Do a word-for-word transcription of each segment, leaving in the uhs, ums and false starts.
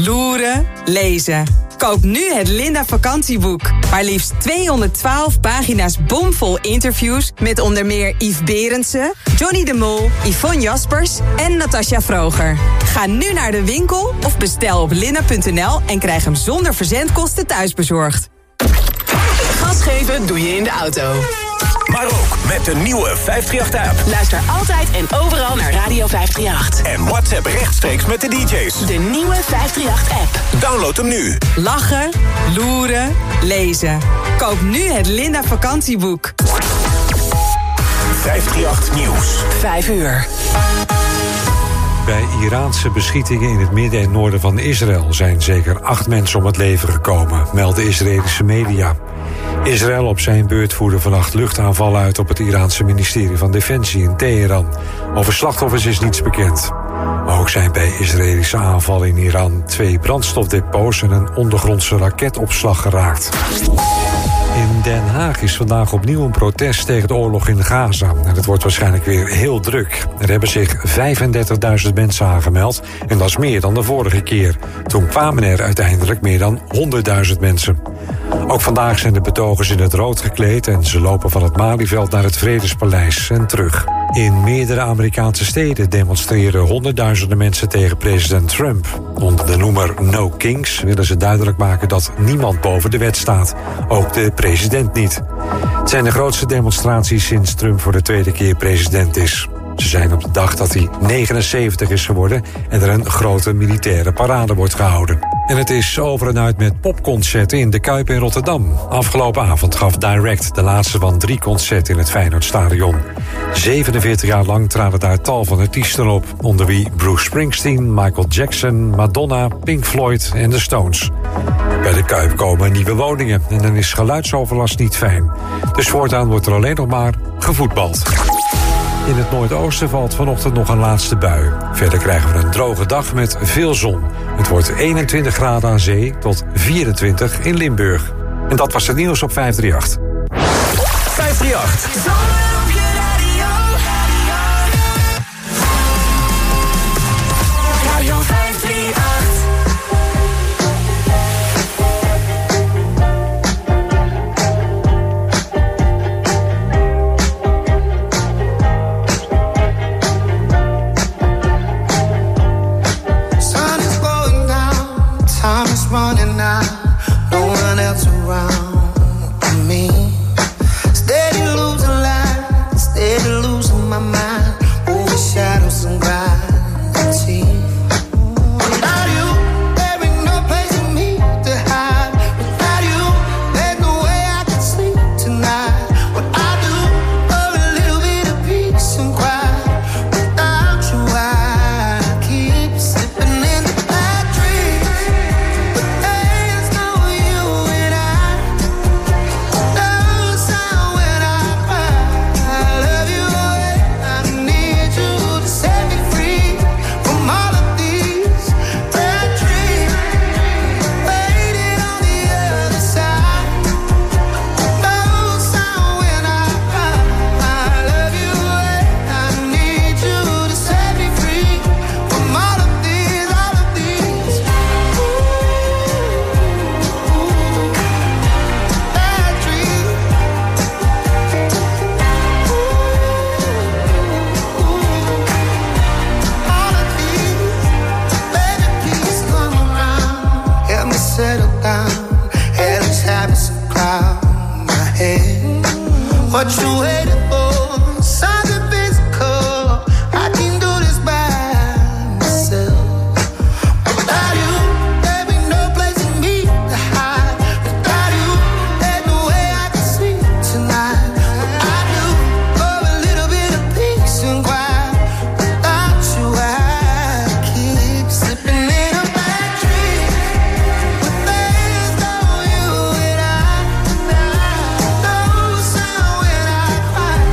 loeren, lezen. Koop nu het Linda vakantieboek. Maar liefst tweehonderdtwaalf pagina's bomvol interviews met onder meer Yves Berendsen, Johnny de Mol, Yvonne Jaspers en Natasja Vroger. Ga nu naar de winkel of bestel op linda punt n l en krijg hem zonder verzendkosten thuisbezorgd. Gas geven doe je in de auto. Maar ook met de nieuwe vijfhonderdachttien-app. Luister altijd en overal naar Radio vijfhonderdachttien. En WhatsApp rechtstreeks met de D J's. De nieuwe vijfhonderdachttien-app. Download hem nu. Lachen, loeren, lezen. Koop nu het Linda vakantieboek. vijfhonderdachttien Nieuws. Vijf uur. Bij Iraanse beschietingen in het midden en noorden van Israël zijn zeker acht mensen om het leven gekomen, melden Israëlische media. Israël op zijn beurt voerde vannacht luchtaanvallen uit op het Iraanse ministerie van Defensie in Teheran. Over slachtoffers is niets bekend. Ook zijn bij Israëlische aanvallen in Iran twee brandstofdepots en een ondergrondse raketopslag geraakt. In Den Haag is vandaag opnieuw een protest tegen de oorlog in Gaza. En het wordt waarschijnlijk weer heel druk. Er hebben zich vijfendertigduizend mensen aangemeld en dat is meer dan de vorige keer. Toen kwamen er uiteindelijk meer dan honderdduizend mensen. Ook vandaag zijn de betogers in het rood gekleed en ze lopen van het Malieveld naar het Vredespaleis en terug. In meerdere Amerikaanse steden demonstreren honderdduizenden mensen tegen president Trump. Onder de noemer No Kings willen ze duidelijk maken dat niemand boven de wet staat. Ook de president niet. Het zijn de grootste demonstraties sinds Trump voor de tweede keer president is. Ze zijn op de dag dat hij negenenzeventig is geworden en er een grote militaire parade wordt gehouden. En het is over en uit met popconcerten in de Kuip in Rotterdam. Afgelopen avond gaf Direct de laatste van drie concerten in het Feyenoordstadion. zevenenveertig jaar lang traden daar tal van artiesten op, onder wie Bruce Springsteen, Michael Jackson, Madonna, Pink Floyd en de Stones. Bij de Kuip komen nieuwe woningen en dan is geluidsoverlast niet fijn. Dus voortaan wordt er alleen nog maar gevoetbald. In het noordoosten valt vanochtend nog een laatste bui. Verder krijgen we een droge dag met veel zon. Het wordt eenentwintig graden aan zee tot vierentwintig in Limburg. En dat was het nieuws op vijfhonderdachttien. vijfhonderdachttien. Running out, no one else around me. Steady losing life, steady losing my mind. Over shadows and gravity. Without you, there ain't no place for me to hide. Without you, there's no way I can sleep tonight. What I do for a little bit of peace and quiet. Without you, I keep slipping in the bad dreams. What you waiting for? Something physical. I can do this by myself. Without you, there ain't no place for me to hide. Without you, there's no way I can sleep tonight. What I do for a little bit of peace and quiet. Without you, I keep slipping in a bad dream. But there's no you and I. No sound when I cry.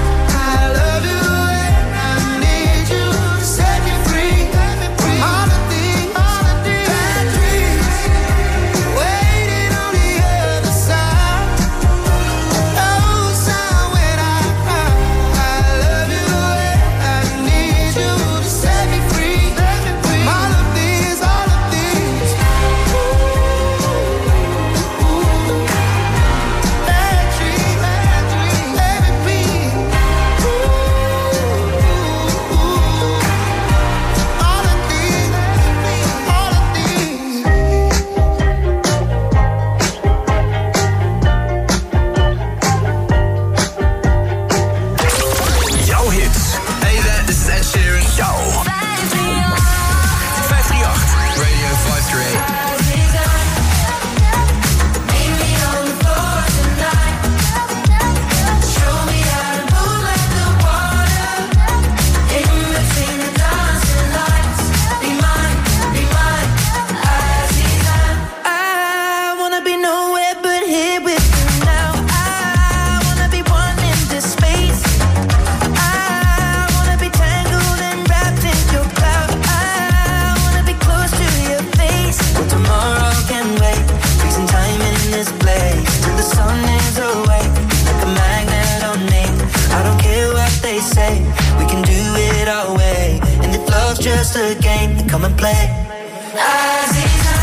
just a game, then come and play. Aziza,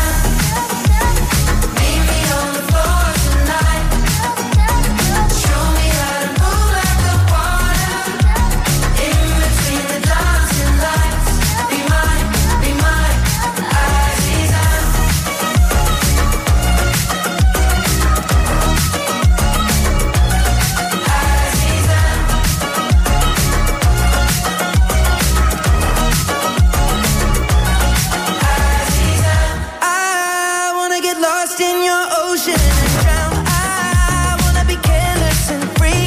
meet me on the floor tonight. Show me how to move like the water. In between the dancing lights. Be mine, be mine, Aziza. Aziza. I wanna get lost in your ocean and drown. I wanna be careless and free.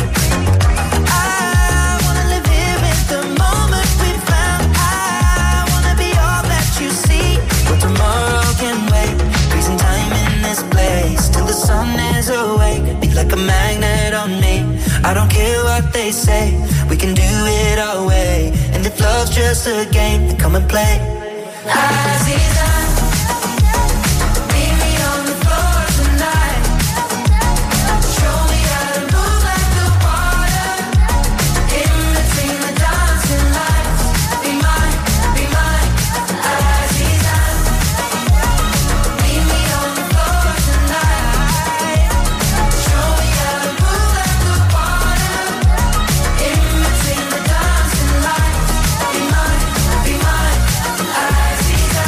I wanna live here in the moment we found. I wanna be all that you see. But tomorrow can wait. Freezing time in this place till the sun is awake. Be like a magnet on me. I don't care what they say. We can do it our way. And if love's just a game, then come and play. Aziza. Meet me on the floor tonight. Show me how to move like the water. In between the dancing lights. Be mine, be mine, Aziza. Meet me on the floor tonight. Show me how to move like the water. In between the dancing lights. Be mine, be mine, Aziza.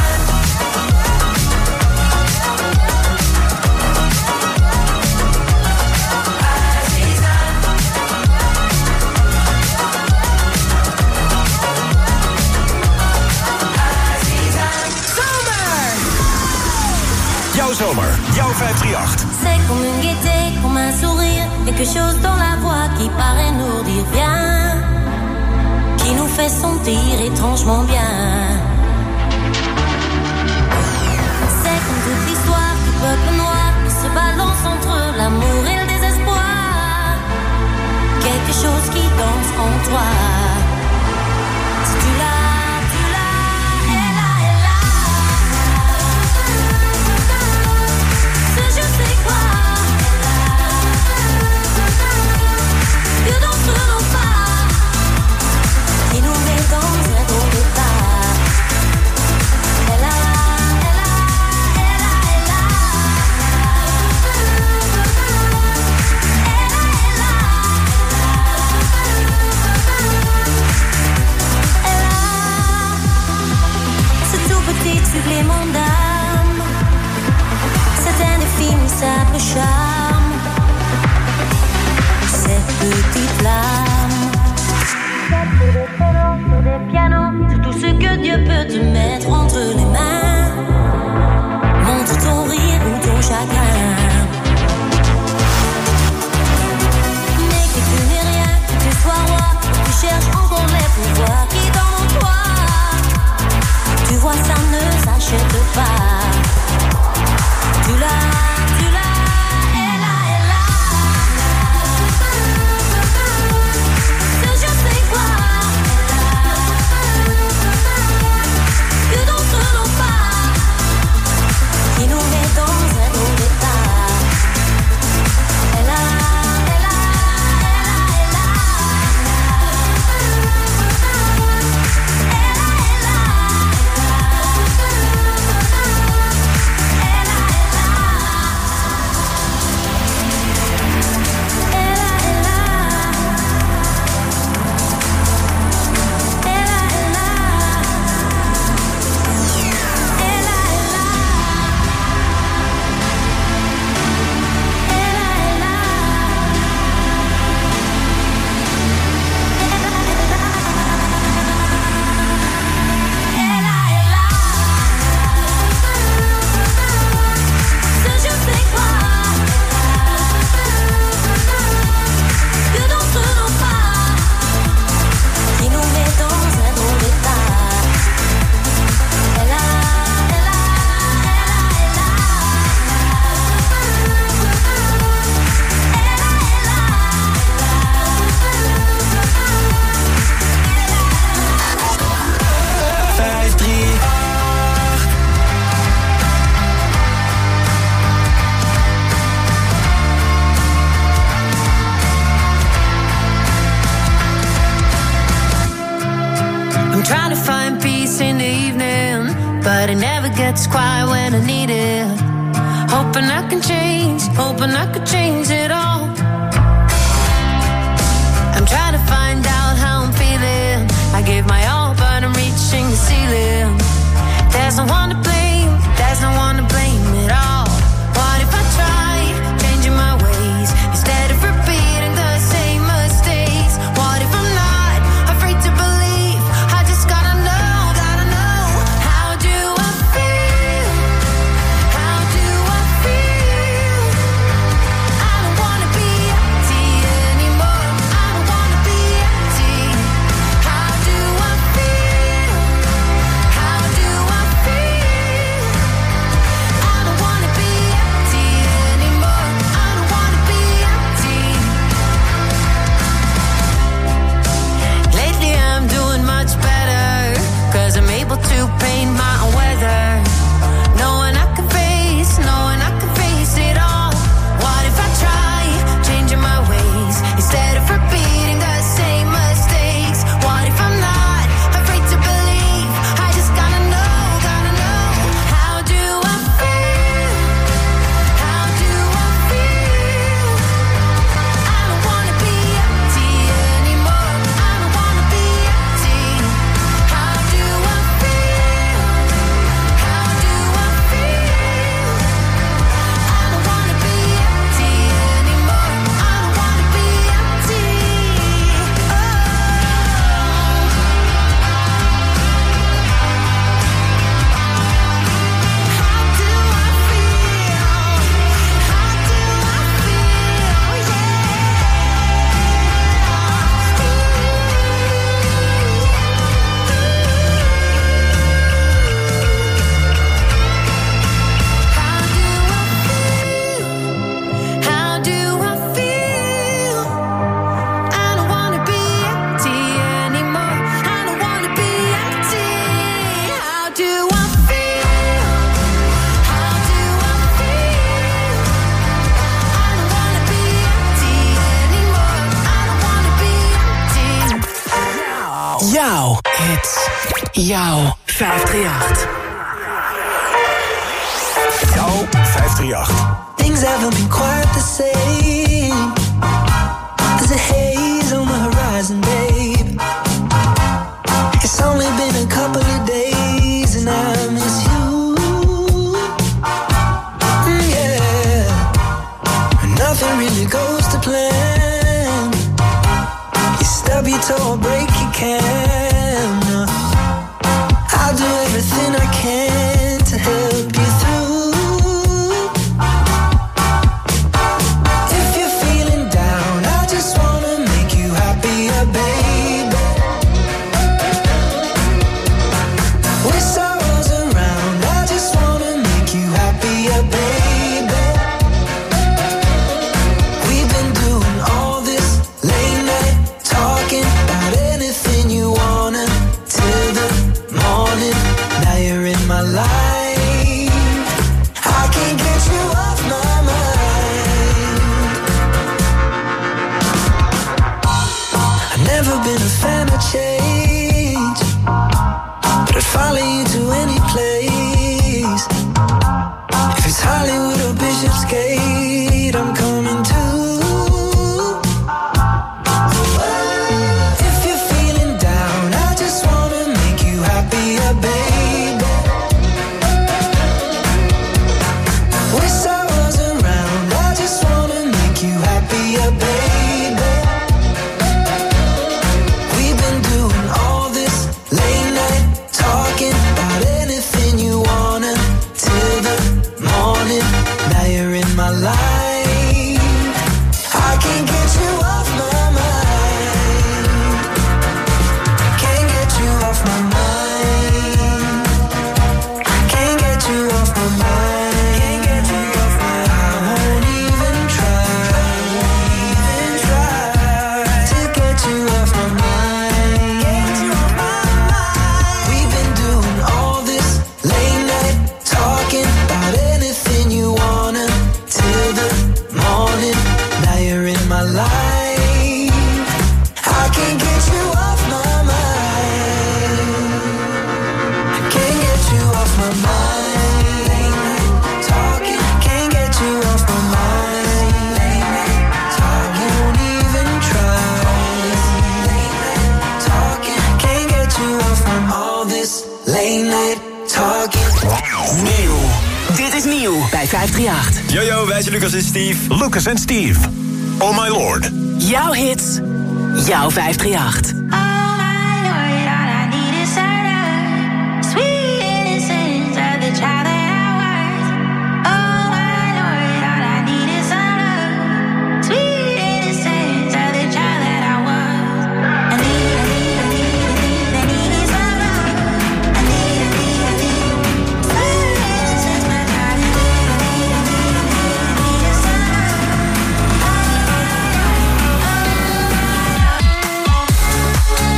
Jouw zomer, jouw vijf drie acht. C'est comme une gaieté, comme un sourire, quelque chose dans la voix qui paraît nous dire bien, qui nous fait sentir étrangement bien. C'est comme toute l'histoire du peuple noir qui se balance entre l'amour et le désespoir, quelque chose qui danse en toi. Si tu l'as, tu l'as, elle a, elle a. Ce je sais quoi, que d'entre nos pas, qui nous met dans un drôle d'état. Elle a, elle a, elle a, elle a. Elle a, elle a. Elle a ce tout petit supplément d'âme, cet indéfinissable charme, cette petite flamme. Sur des ténors, sur des pianos, sur tout ce que Dieu peut te mettre entre les mains. Montre ton rire ou ton chagrin. Mais que tu n'es rien, que tu sois roi, tu cherches encore les pouvoirs qui dans toi. Tu vois, ça ne s'achète pas. Tu l'as, tu l'as, elle a, elle a. Ce je sais quoi, que d'entre nos pas, qui nous met dans un drôle d'état. trying to find peace in the evening, but it never gets quiet when I need it. Hoping I can change, hoping I could change it all. I'm trying to find out how I'm feeling. I gave my all, but I'm reaching the ceiling. There's no one to blame, there's no one to blame at all. What if I try changing my ways instead of repeating the same mistakes? What if I'm not afraid to believe? I just gotta know, gotta know. How do I feel? How do I feel? I don't wanna be empty anymore. I don't wanna be empty. How do I feel? How do I feel? I don't wanna be empty anymore. I don't wanna be empty. Lately I'm doing much better, 'cause I'm able to paint my own weather. Knowing I can face, knowing I can face it all. What if I try changing my ways instead of repeating the same mistakes? What if I'm not afraid to believe? I just gotta know, gotta know. How do I feel? How do I feel? I don't wanna be empty anymore. I don't wanna be empty. How do I feel? How do I feel? I don't wanna be empty anymore. I don't wanna be empty. Oh. How do I feel? How do I feel? How do I feel? I don't wanna be empty anymore. I don't wanna be empty. How do I feel? How do I feel? I don't wanna be empty anymore. I don't wanna be empty. Jouw hits. Jouw vijfhonderdachtendertig. Jouw vijfhonderdachtendertig. Things haven't been quite the same. There's a haze on the horizon, babe. It's only been a couple of days and I miss you. Mm, yeah. Nothing really goes to plan. You stub your toe or break your can. I'll do everything I can to help you through. If you're feeling down, I just wanna make you happier, baby. With sorrows around, I just wanna make you happier, baby. We've been doing all this late night talking about anything you wanna till the morning. Now you're in my life. I can't get you off my mind. I've never been a fan of change, but I'd follow you to any place. If it's Hollywood or Bishopsgate, I'm coming too. If you're feeling down, I just wanna make you happier, baby. With sorrows around, I just wanna make you happier, baby. We've been doing all this late night talking about anything you wanna till the morning. Now you're in my life. I can't get you off my mind. Can't get you off my mind. Can't get you off my mind. Can't get you off my mind. I won't even try, even try to get you off my mind. Get you off my mind. We've been doing all this late night talking about anything you wanna till the morning. Now you're in my life. I can't get you off my mind. vijfdrieënacht. Yo, yo, wij zijn Lucas en Steve. Lucas en Steve. Oh my lord. Jouw hits. Jouw vijfdrieënacht. Oh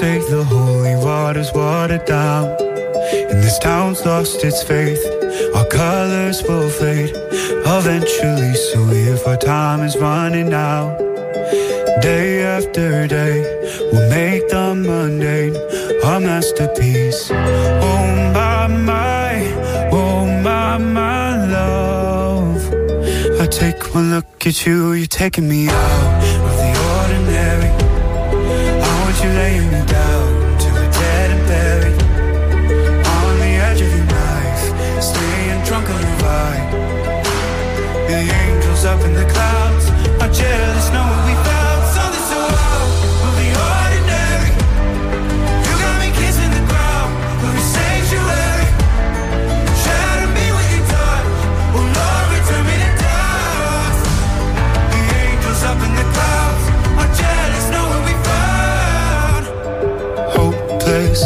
say the holy water's watered down, and this town's lost its faith. Our colors will fade eventually, so if our time is running out, day after day, we'll make the mundane a masterpiece. Oh my, my, oh my, my love, I take one look at you, you're taking me out of the ordinary. I want you laying me down till we're dead and buried, on the edge of your knife, staying drunk on your vibe. The angels up in the clouds are jealous, know what we found. Something so out of the ordinary. You got me kissing the ground of your sanctuary. Shadow me with your touch, oh Lord, return me to dust. The angels up in the clouds are jealous, know what we found. Hopeless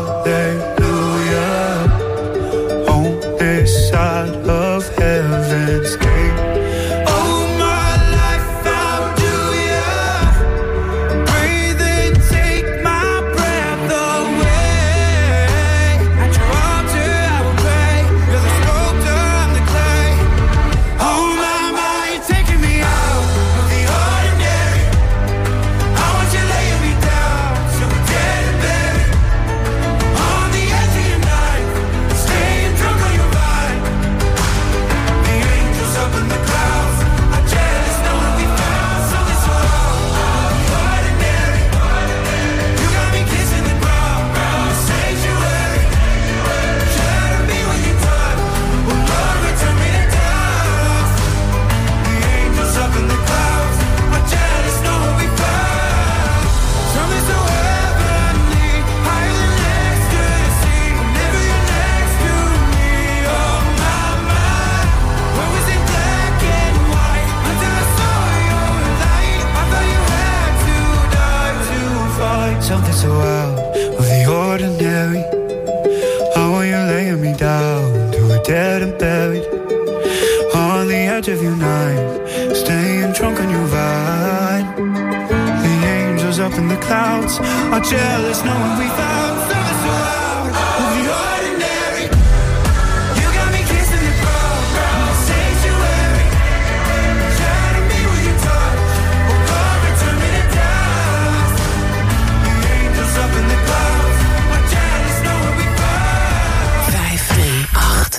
hallelujah, on this side of heaven's gate. Oh my life, I'll do ya. Breathe and take my breath away. At your altar I will pray. You're the sculptor, I'm the clay. Oh my, my, you're taking me out of the ordinary. I want you laying me down till we're dead and buried, on the edge of your knife, staying drunk on your vine. The angels up in the clouds are jealous, know what we found. Something so out of the ordinary. You got me kissing the ground of your sanctuary. Shadow me when you touch, oh Lord, return me to dust. The angels up in the clouds are jealous, know what we found. Something so heavenly, higher than ecstasy. Whenever you're next to me, oh my, my. What was it black and white until I saw your light? I thought you had to die to fight. Something so out of the ordinary. I want you laying me down till we're dead and buried, on the edge of your knife, staying drunk on your vine. The angels up in the clouds are jealous, knowing we found something so out of the ordinary. You got me kissing the ground of your sanctuary. Shadow me with your touch, oh Lord, return me to dust. The angels up in the clouds are jealous, knowing we found. vijf drie acht.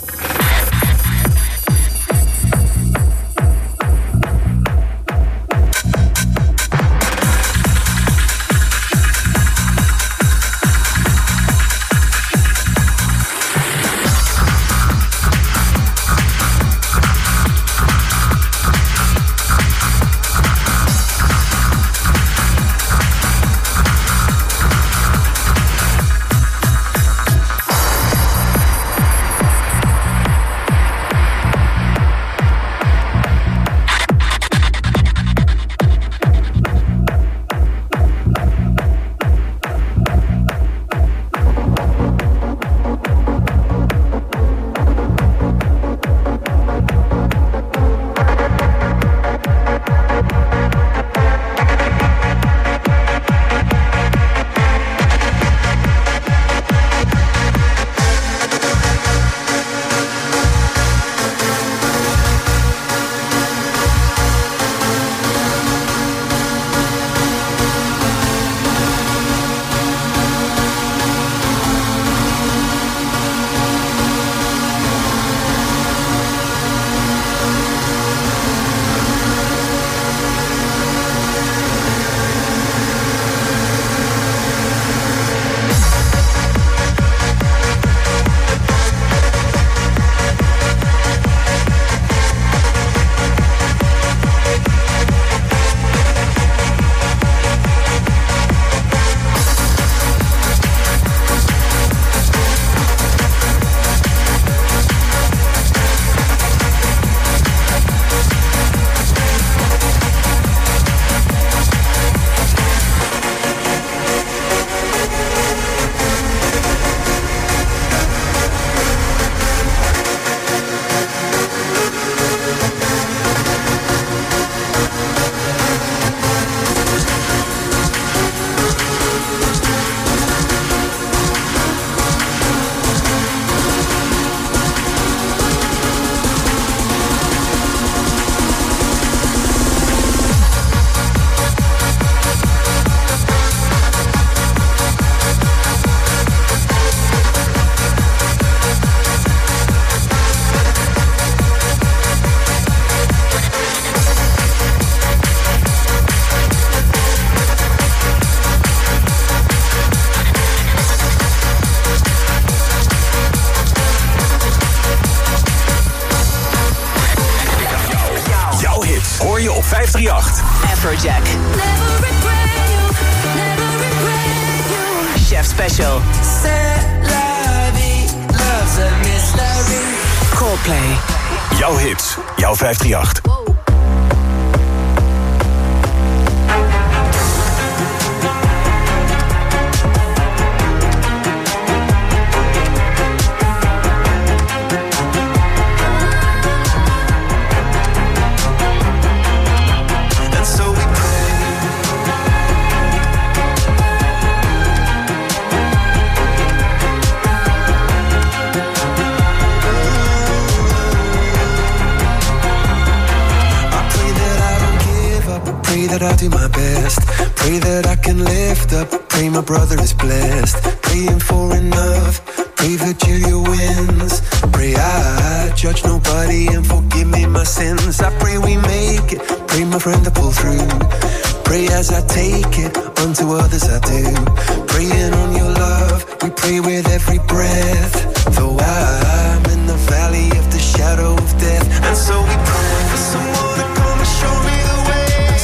vijfhonderdachtendertig. Afrojack. Never regret you, never regret you. Chef Special. C'est la vie, love's a mystery. Coldplay. Jouw hits, jouw vijfhonderdachtendertig. That I do my best. Pray that I can lift up. Pray my brother is blessed. Praying for enough. Pray Virgilia wins. Pray I judge nobody and forgive me my sins. I pray we make it. Pray my friend to pull through. Pray as I take it. Unto others I do. Praying on your love. We pray with every breath. Though I'm in the valley of the shadow of death. And so we pray for someone to come and show me the way.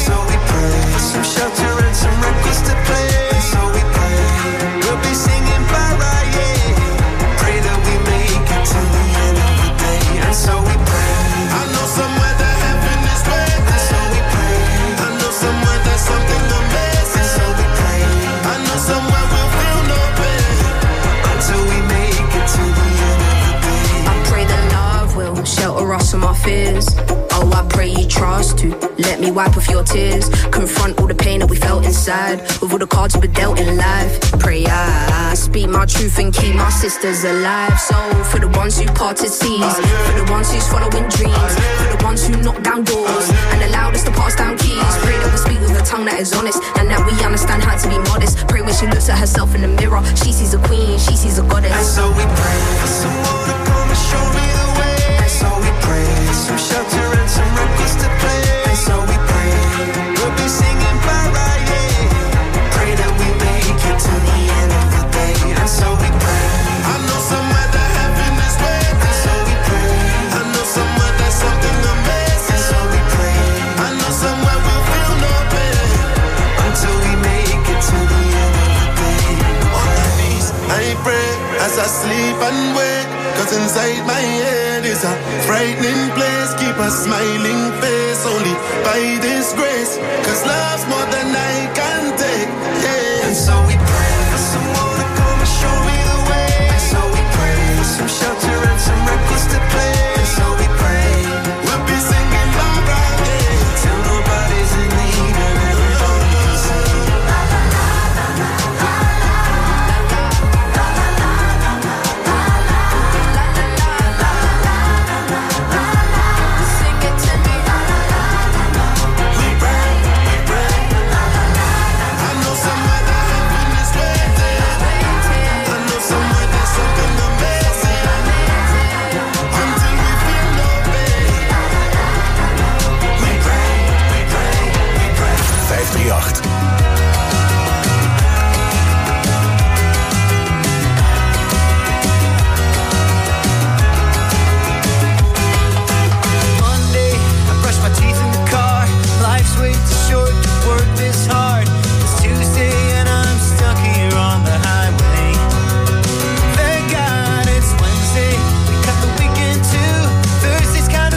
For some shelter and some records to play. And so we pray, we'll be singing bye-bye, yeah. Pray that we make it to the end of the day. And so we pray, I know somewhere that heaven is waiting. And so we pray, I know somewhere there's something amazing. And so we pray, I know somewhere we'll feel no pain. Until we make it to the end of the day. I pray that love will shelter us from our fears. Oh, I pray you trust to let me wipe off your tears. Confront all the pain that we felt inside, with all the cards we were dealt in life. Pray I speak my truth and keep my sisters alive. So for the ones who parted seas, for the ones who's following dreams, for the ones who knock down doors and allowed us to pass down keys. Pray that we speak with a tongue that is honest and that we understand how to be modest. Pray when she looks at herself in the mirror, she sees a queen, she sees a goddess. And so we pray for someone to come and show me the way. And so we pray for some shelter and some records to play. And so we pray, we'll be singing bye-bye, yeah. Pray that we make it to the end of the day. And so we pray, I know somewhere that heaven is waiting. And so we pray, I know somewhere there's something amazing. And so we pray, I know somewhere we'll feel no pain. Until we make it to the end of the day. On my knees, I pray as I sleep and wake. Cause inside my head is a frightening place. Keep a smiling face only by this grace. Cause love's more than I can take, yeah. And so we pray for someone to come and show me the way. And so we pray for some shelter and some records to play. And so we pray, we'll be singing bye-bye, yeah. Till nobody's in need and everybody can sing.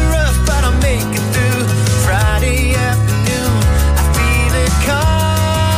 Come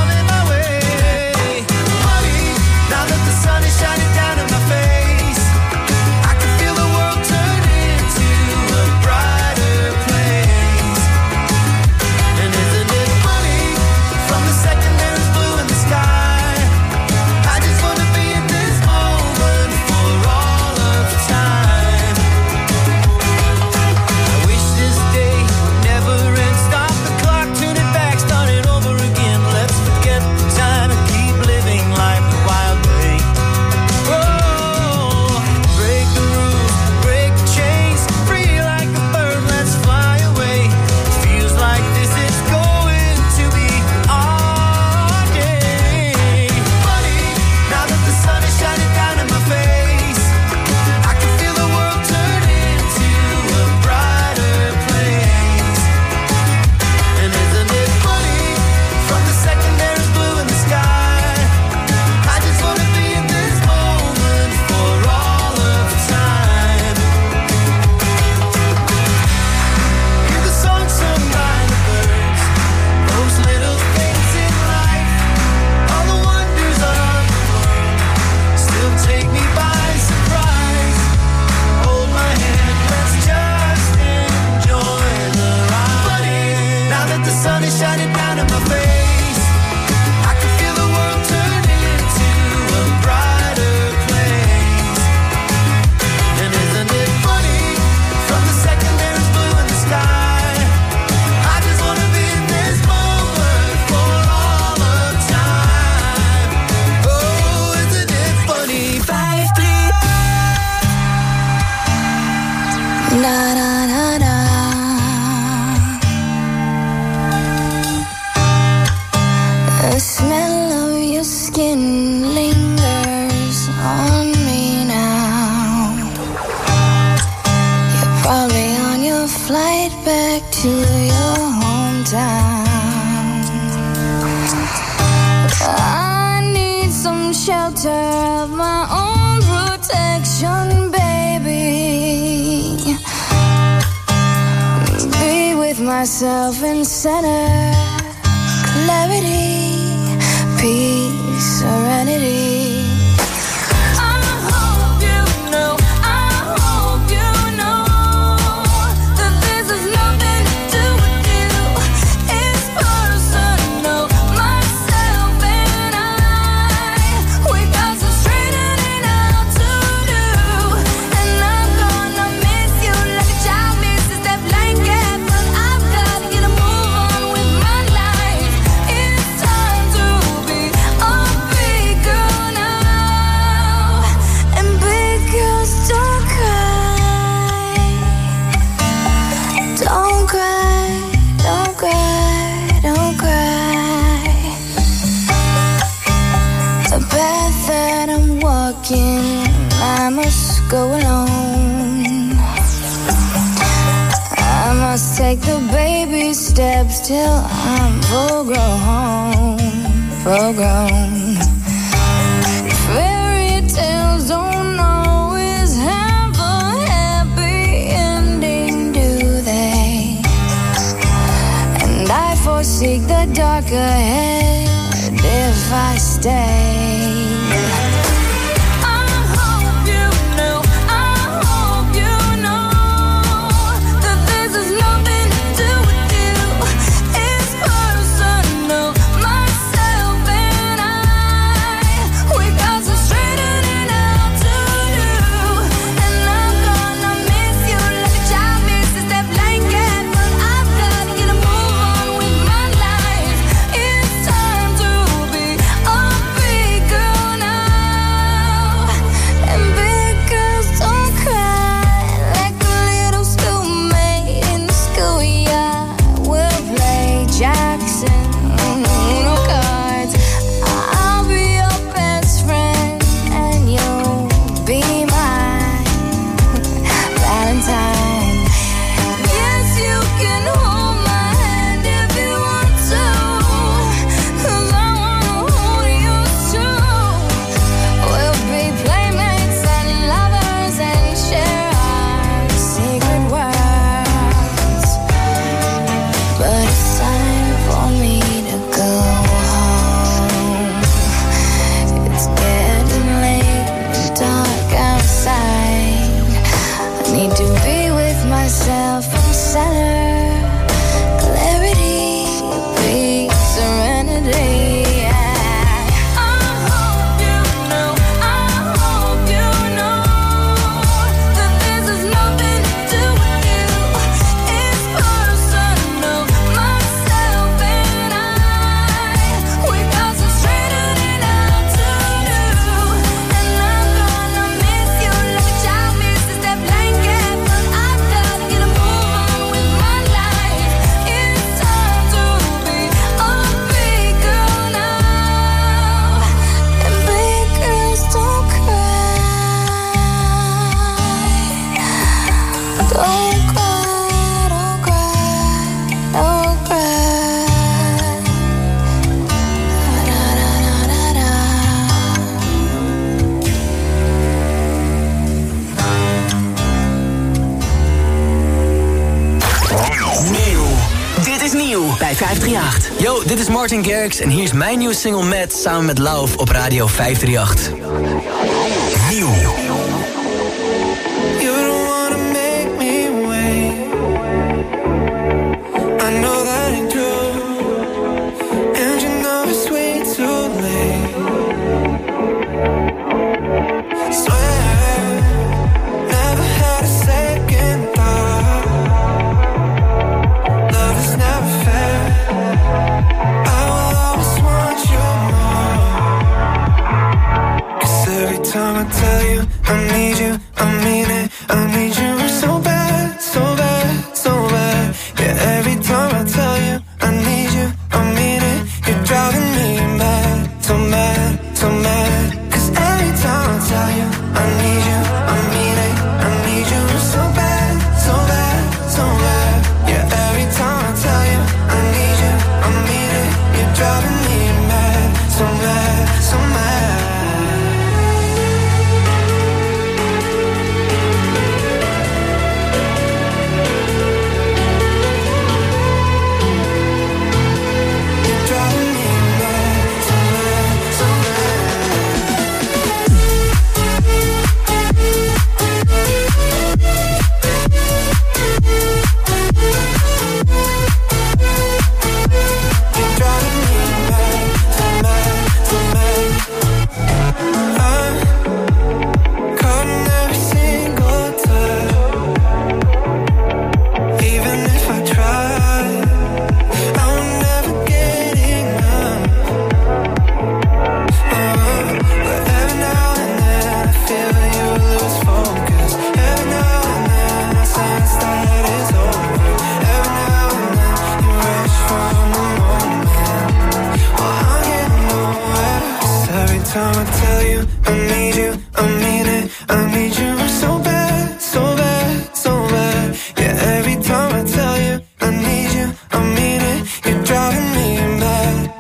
skin lingers on me now. You're probably on your flight back to your hometown. I need some shelter of my own protection, baby. Be with myself in center, clarity, peace, serenity. I must go alone. I must take the baby steps till I'm full grown, full grown. Fairy tales don't always have a happy ending, do they? And I foresee the dark ahead if I stay. vijf drie acht. Yo, dit is Martin Garrix en hier is mijn nieuwe single Mad samen met Love op Radio vijf drie acht. Nieuw. You don't wanna make me wait. I know that ain't true. And you know it's way too late. Swear, never had a second thought. Love is never fair. I will always want you more. 'Cause every time I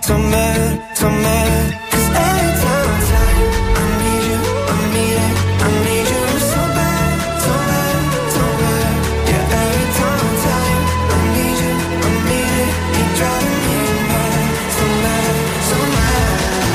don't matter, don't matter. 'Cause every time I tell you I need you, I need it, I need you so bad, so bad, so bad. Yeah, every time I tell you I need you, I need it, you're driving me mad, so mad, so mad.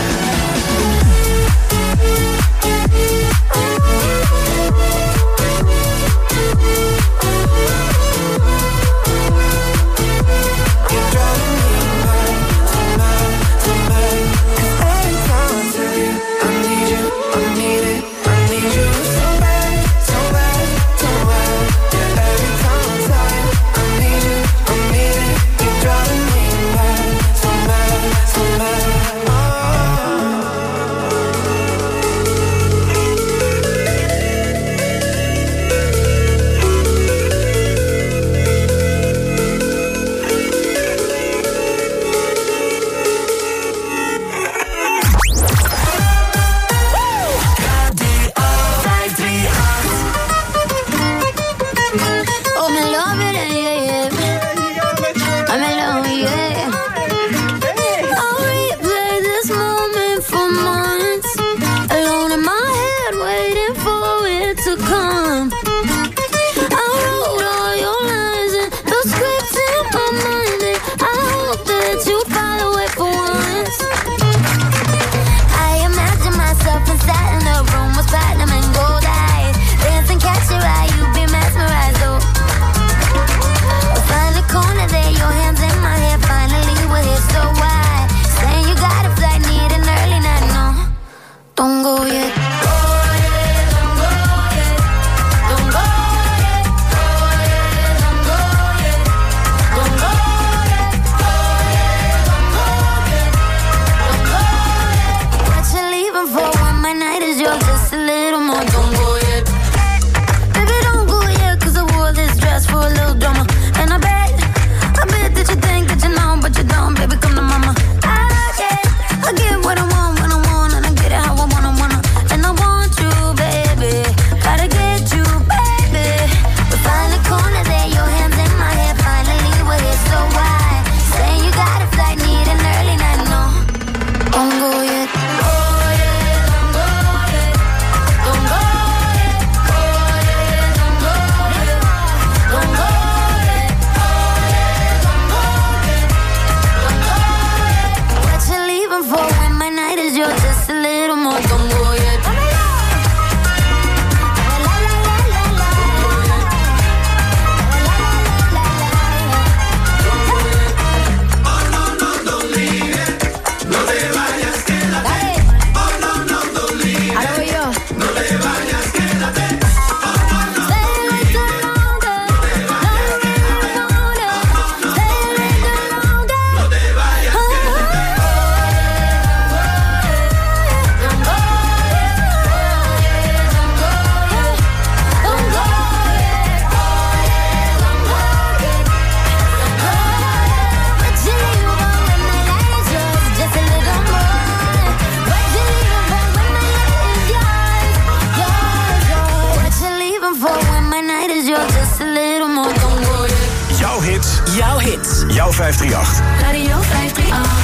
Jouw hits. Jouw vijf drie acht. Radio vijf drie acht.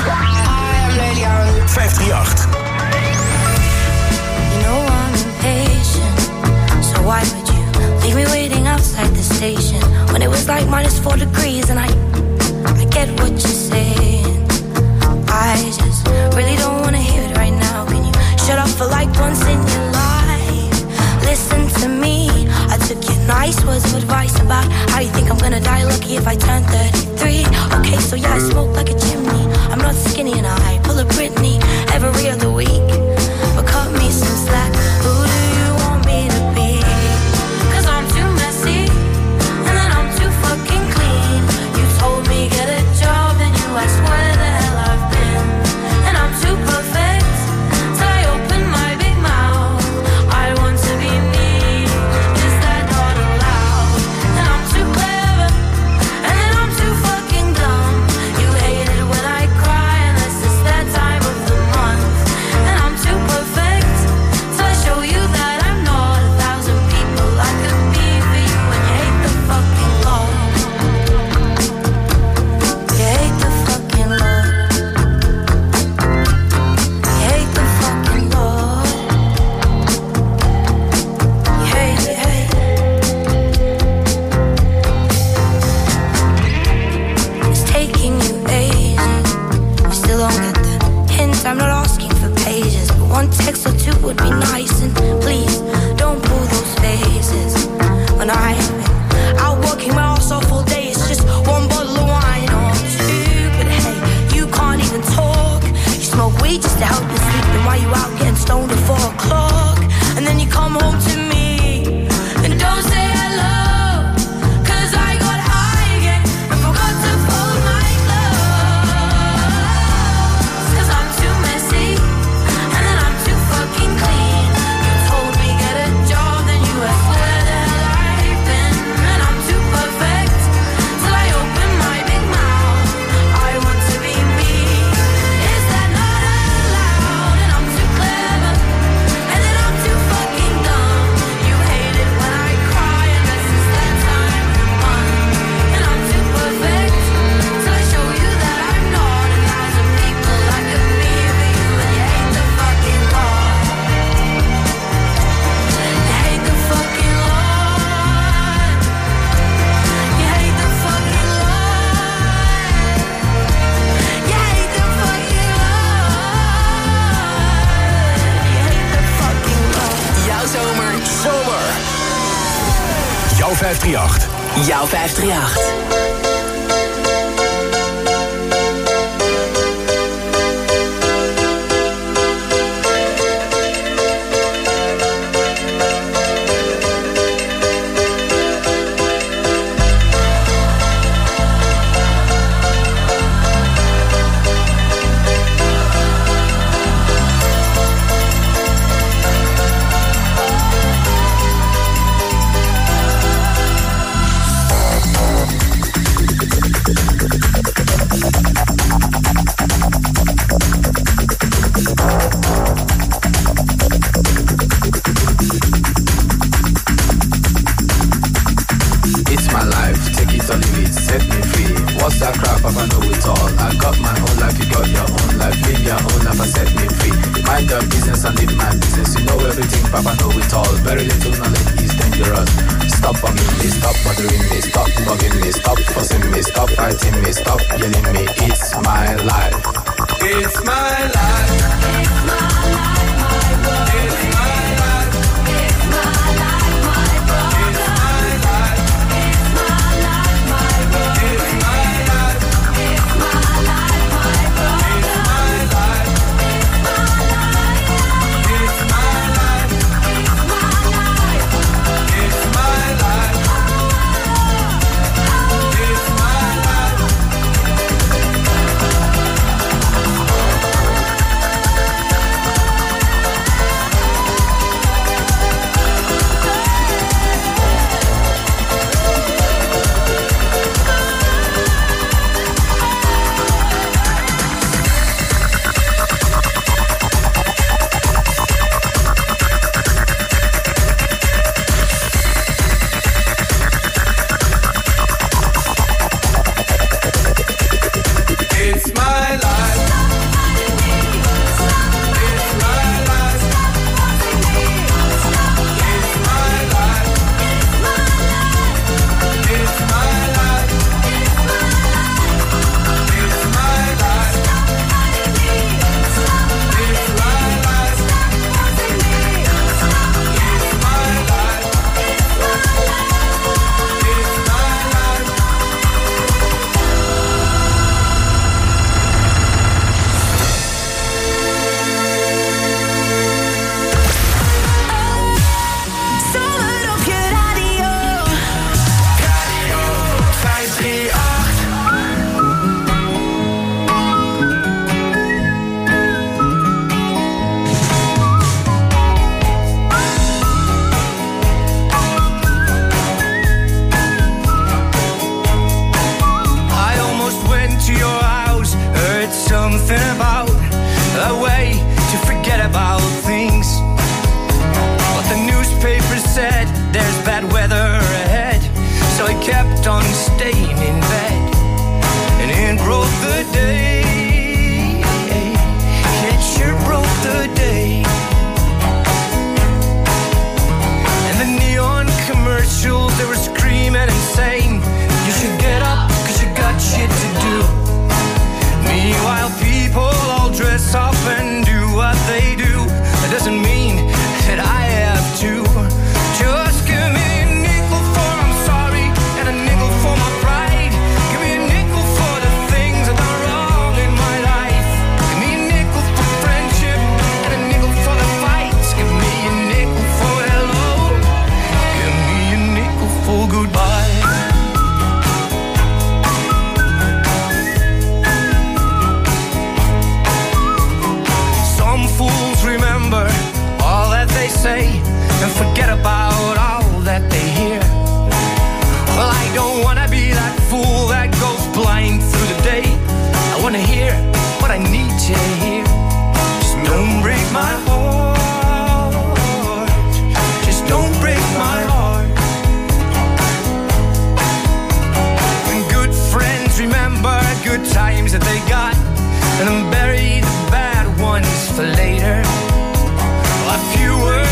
vijf drie acht. You know I'm impatient, so why would you leave me waiting outside the station when it was like minus four degrees and I, I get what you're saying. I just really don't want to hear it right now. Can you shut up for like once in your life? Listen to me. I took your nice words of advice about how you think I'm gonna die lucky if I turn thirty-three. Okay, so yeah, I smoke like a chimney. I'm not skinny and I pull a Britney every other week. But cut me some slack. Who do you want me to be? 'Cause I'm too messy and then I'm too fucking clean. You told me get a job and you asked where the hell I've been. And I'm too perfect, so I open my big mouth. I want to be me. Is that not allowed? And I'm too clever and then I'm too fucking dumb. You hate it when I cry and this is that time of would be nice. And please, don't pull those faces. When I'm out working my ass off all day, it's just one bottle of wine. Oh, I'm stupid, hey, you can't even talk. You smoke weed just to help you sleep. And while you out getting stoned at four o'clock, and then you come home to me and don't say hello. Cause I got high again and forgot to fold my clothes. Cause I'm too messy and then I'm too fucking clean. You told me get a job, then you asked where the hell I've been. And I'm too perfect till I open my big mouth. I want to be me. Is that not allowed? And I'm too clever and then I'm too fucking dumb. You hate it when I cry and that's since that time on. And I'm too perfect till I show you that I'm not. And there's some people that could be for you, and you hate the fucking law. You hate the fucking law. You hate the fucking law. You hate the fucking law. You hate the fucking law. Jouw zomer. Zomer. Jouw vijf drie acht. Jouw vijf drie acht. It's my life, take it or leave it, set me free. What's that crap? I know it all. I got my own life, you got your own life. Live your own life and set me free. Mind your business and live my business. You know everything, Papa know it all. Very little knowledge is dangerous. Stop bugging me, stop bothering me, stop bugging me, stop fussing me, stop fighting me, stop yelling me. It's my life. It's my life. It's my life, my world. It's my life. It's my life, my world. It's my life. It's my life, my world. It's my life. It's my life, my world. It's my life. It's my life. It's my life. It's my life. It's my life. It's my life. It's my life. It's my life. It's my life. It's my life. It's my life. It's my life. It's my life. Zomer op je radio. Radio vijf drie acht. I almost went to your house, heard something about a way to forget about things. But the newspaper said there's bad weather ahead, so I kept on staying in bed. And it broke the day. It sure broke the day. And the neon commercials, they were screaming and saying, you should get up, cause you got shit to do. Meanwhile, people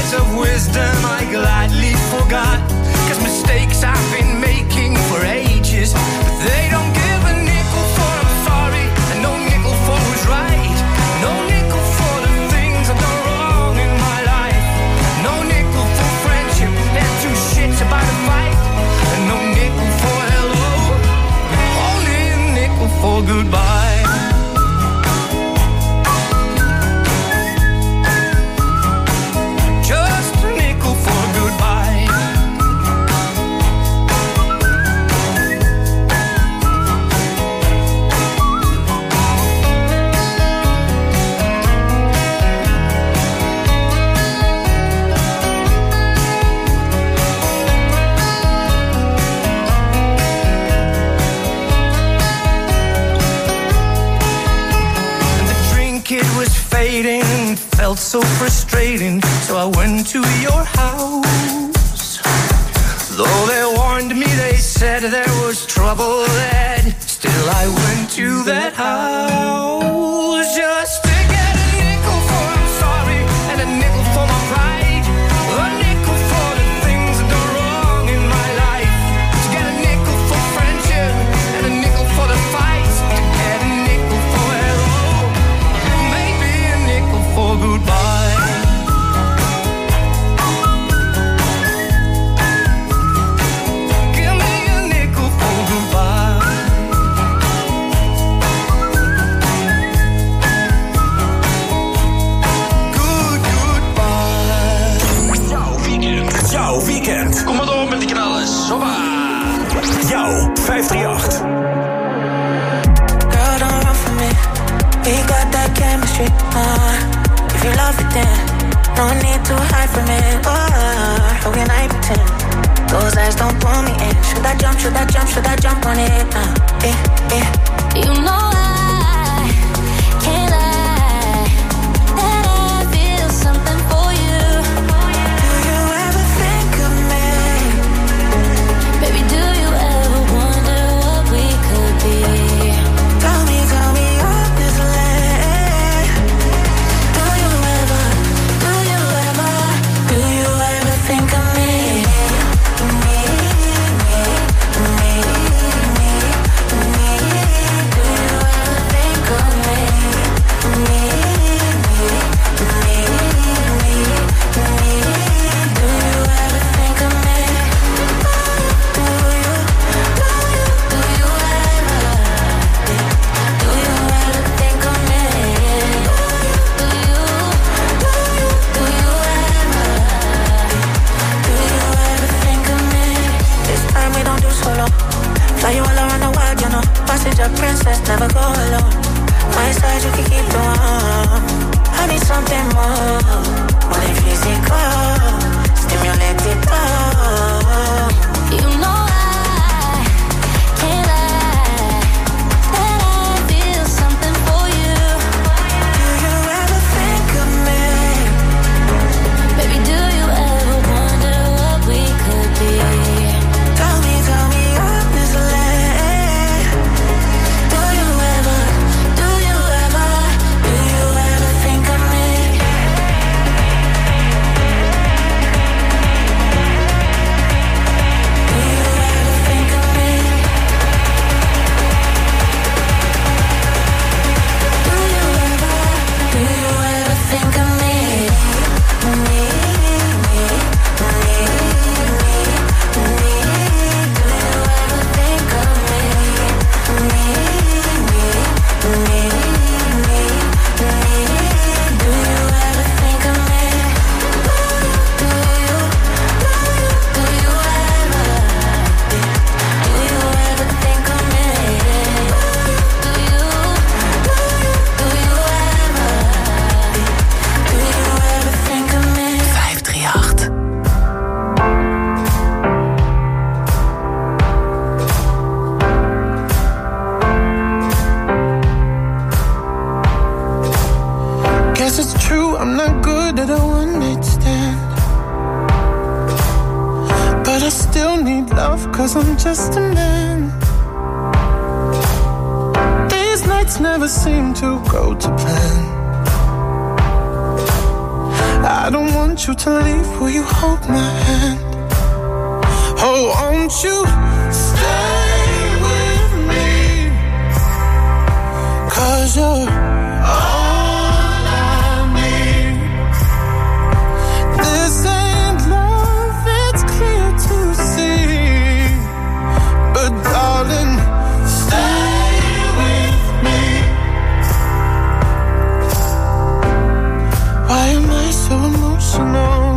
years of wisdom I gladly forgot. Cause mistakes I've been making for ages, but they don't give a nickel for I'm sorry, and no nickel for who's right. No nickel for the things I've done wrong in my life. No nickel for friendship, they're two shits about a fight. And no nickel for hello, only a nickel for goodbye. Felt so frustrating, so I went to your house. Though they warned me, they said there was trouble ahead, still I went to that house just to get a nickel for I'm sorry, and a nickel for my pride. A nickel for the things I've done wrong in my life. To get a nickel for friendship, and a nickel for the fights. To get a nickel for hello, maybe a nickel for goodbye. Give me a nickel for goodbye. Good goodbye. Jouw weekend. Jouw weekend. Kom maar door met die knallers. Hoppa. Jouw vijf drie acht. Girl, don't run from me. We got that chemistry. Uh, if you love it, then no need to hide from it. Oh, how can I pretend? Those eyes don't pull me in. Should I jump? Should I jump? Should I jump on it? Uh, eh, eh. You know I can't lie that I feel something for you. Do you ever think of me? Baby, do you ever wonder what we could be? Tell me, tell me honestly. Do you ever, do you ever, do you ever think of me? Me, me, me, me, me. Do you ever think of me? Me, me, me, me, me. Do you ever think of me? Do you, do you, do you ever? Do you ever think of me? Do you, do you, do you ever? Do you ever think of me? This time we don't do solo. Fly you all around the world, you know. Passenger princess, never go alone. My side you can keep the warm. I need something more, more than physical. Stimulate it all. You know I can't lie that I feel something for you. Do you ever think of me? Baby, do you ever wonder what we could be? Tell me, tell me honestly. Do you ever, do you ever, do you ever think of me? Do you ever think of me? Do you ever, do you ever think of me? Me, me, me, me, me. Do you ever think of me? Me, me, me, me, me. Do you ever think of me? Do you, do you, do you ever? Do you ever think of me? Do you, do you, do you ever? Do you ever think of me? vijf drie acht. Guess it's true, I'm not good at a one-night stand. But I still need love, cause I'm just a man. These nights never seem to go to plan. I don't want want you to leave, will you hold my hand? Oh, won't you stay with me? 'Cause you're all I need. This ain't love, it's clear to see. But darling, stay with me. Why am I so emotional?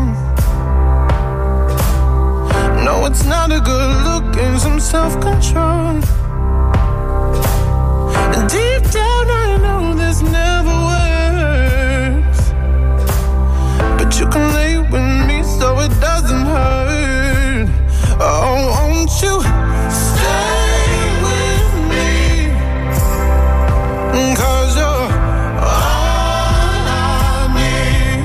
No, it's not a good look and some self-control. Deep down I know this never works, but you can lay with me so it doesn't hurt. Oh, won't you stay with me? 'Cause you're all I need.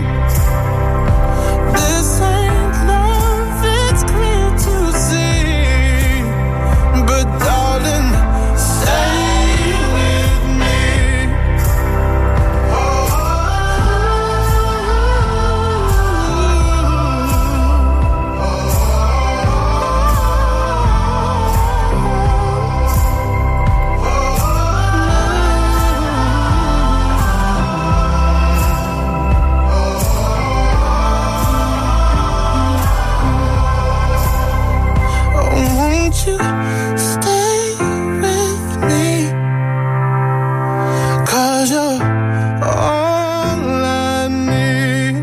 This ain't love, it's clear to see. But darling, stay with me. Oh, won't you stay with me? 'Cause you're all I need.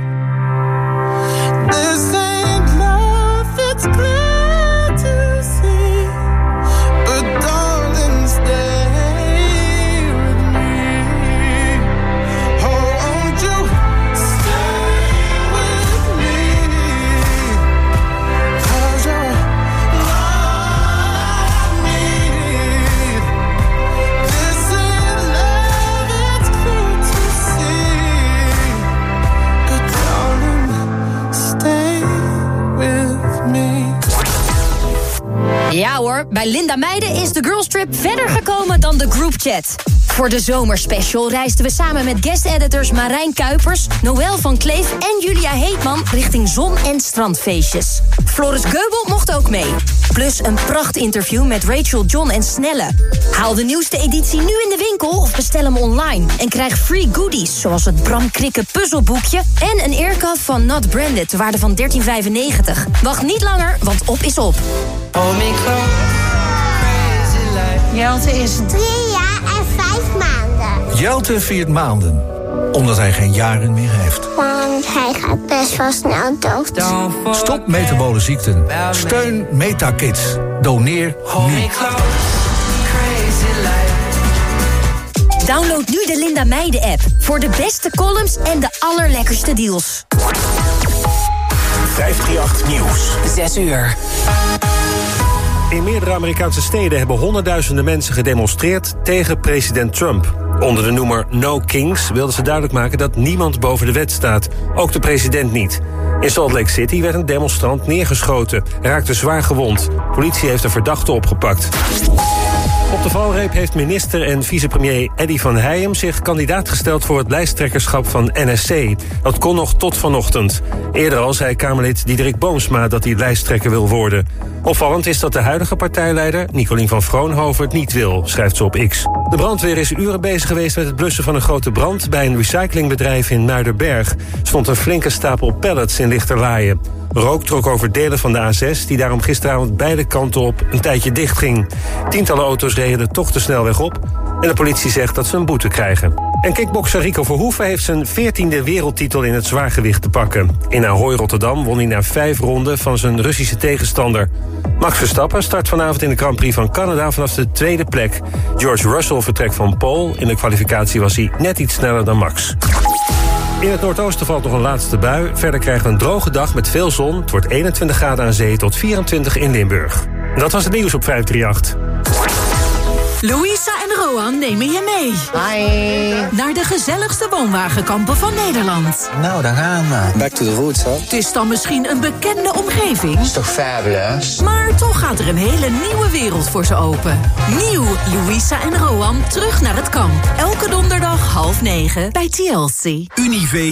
This ain't love, it's clear to see. But darling, stay with me. Oh, won't you stay with me? 'Cause you're all I need. This ain't love, it's clear to see. But darling, stay with me. Ja hoor, bij Linda Meijden is de Girls Trip verder gekomen dan de groupchat. Voor de zomerspecial reisden we samen met guest-editors Marijn Kuipers, Noël van Kleef en Julia Heetman richting zon- en strandfeestjes. Floris Geubel mocht ook mee. Plus een prachtinterview met Rachel, John en Snelle. Haal de nieuwste editie nu in de winkel of bestel hem online. En krijg free goodies, zoals het Bram Krikke puzzelboekje en een earcuff van Not Branded, ter waarde van dertien vijfennegentig. Wacht niet langer, want op is op. Jelte is Drie jaar en vijf maanden. Jelte viert maanden, omdat hij geen jaren meer heeft. Want hij gaat best wel snel dood. Stop metabole ziekten. Steun Metakids. Doneer nu. Download nu de Linda Meijden app voor de beste columns en de allerlekkerste deals. vijfhonderdachttien Nieuws. Zes uur. In meerdere Amerikaanse steden hebben honderdduizenden mensen gedemonstreerd tegen president Trump. Onder de noemer No Kings wilden ze duidelijk maken dat niemand boven de wet staat. Ook de president niet. In Salt Lake City werd een demonstrant neergeschoten. Hij raakte zwaar gewond. Politie heeft een verdachte opgepakt. Op de valreep heeft minister en vicepremier Eddy van Heijem zich kandidaat gesteld voor het lijsttrekkerschap van N S C. Dat kon nog tot vanochtend. Eerder al zei Kamerlid Diederik Boomsma dat hij lijsttrekker wil worden. Opvallend is dat de huidige partijleider, Nicolien van Vroonhoven, het niet wil, schrijft ze op X. De brandweer is uren bezig geweest met het blussen van een grote brand bij een recyclingbedrijf in Muiderberg. Er stond een flinke stapel pallets in Lichterlaaien. Rook trok over delen van de A zes, die daarom gisteravond beide kanten op een tijdje dicht ging. Tientallen auto's reden er toch de snelweg op en de politie zegt dat ze een boete krijgen. En kickbokser Rico Verhoeven heeft zijn veertiende wereldtitel in het zwaargewicht te pakken. In Ahoy Rotterdam won hij na vijf ronden van zijn Russische tegenstander. Max Verstappen start vanavond in de Grand Prix van Canada vanaf de tweede plek. George Russell vertrekt van Pole. In de kwalificatie was hij net iets sneller dan Max. In het noordoosten valt nog een laatste bui. Verder krijgen we een droge dag met veel zon. Het wordt eenentwintig graden aan zee tot vierentwintig in Limburg. En dat was het nieuws op vijfhonderdachttien. Louisa en Roan nemen je mee. Hi. Naar de gezelligste woonwagenkampen van Nederland. Nou, daar gaan we. Back to the roots, hè? Het is dan misschien een bekende omgeving. Is toch fabulous? Maar toch gaat er een hele nieuwe wereld voor ze open. Nieuw Louisa en Roan terug naar het kamp. Elke donderdag half negen bij T L C. Unive